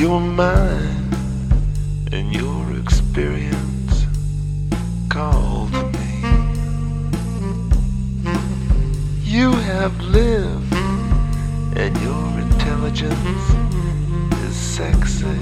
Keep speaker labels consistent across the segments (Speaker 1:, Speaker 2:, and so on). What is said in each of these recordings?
Speaker 1: You're mine, and your experience called to me. You have lived, and your intelligence is sexy.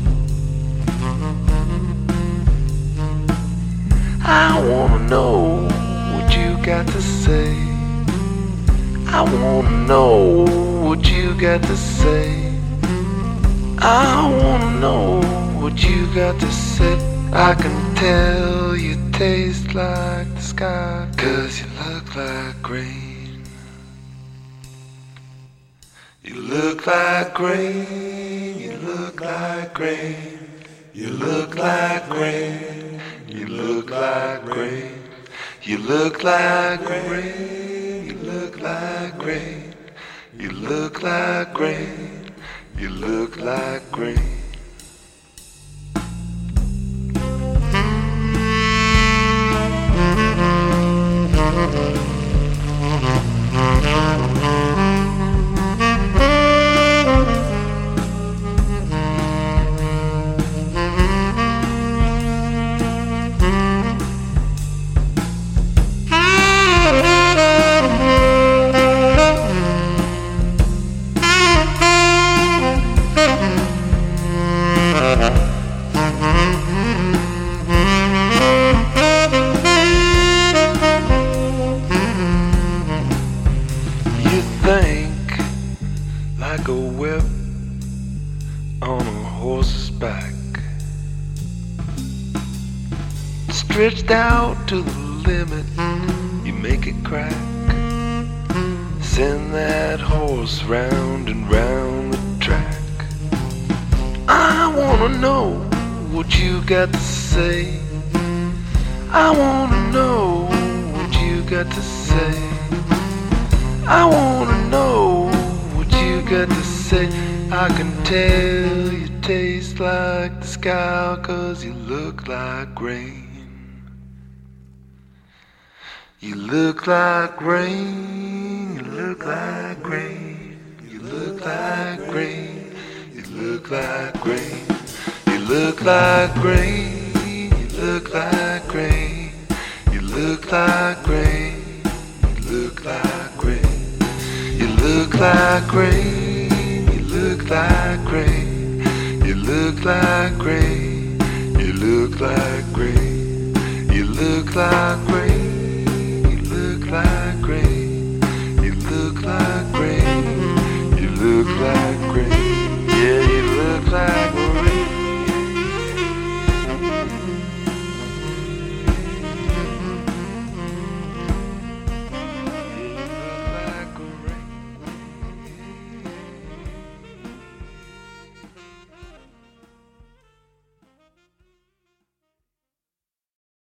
Speaker 1: I wanna know what you got to say. I wanna know what you got to say. I wanna know what you got to say. I can tell you taste like the sky, 'cause you look like rain. You look like rain. You look like rain. You look like rain. You look like rain. You look like rain. You look like rain. You look like rain. You look like rain. You think like a whip on a horse's back, stretched out to the limit, you make it crack. Send that horse round and round the track. I wanna know what you got to say. I wanna know what you got to say. I wanna know what you got to say. I can tell you taste like the sky, 'cause you look like rain. You look like rain. You look like rain. You look like rain. You look like rain. You look like rain. You look like rain. You look like rain. You look like rain. You look like rain. You look like rain. You look like rain. You look like rain. You look like rain.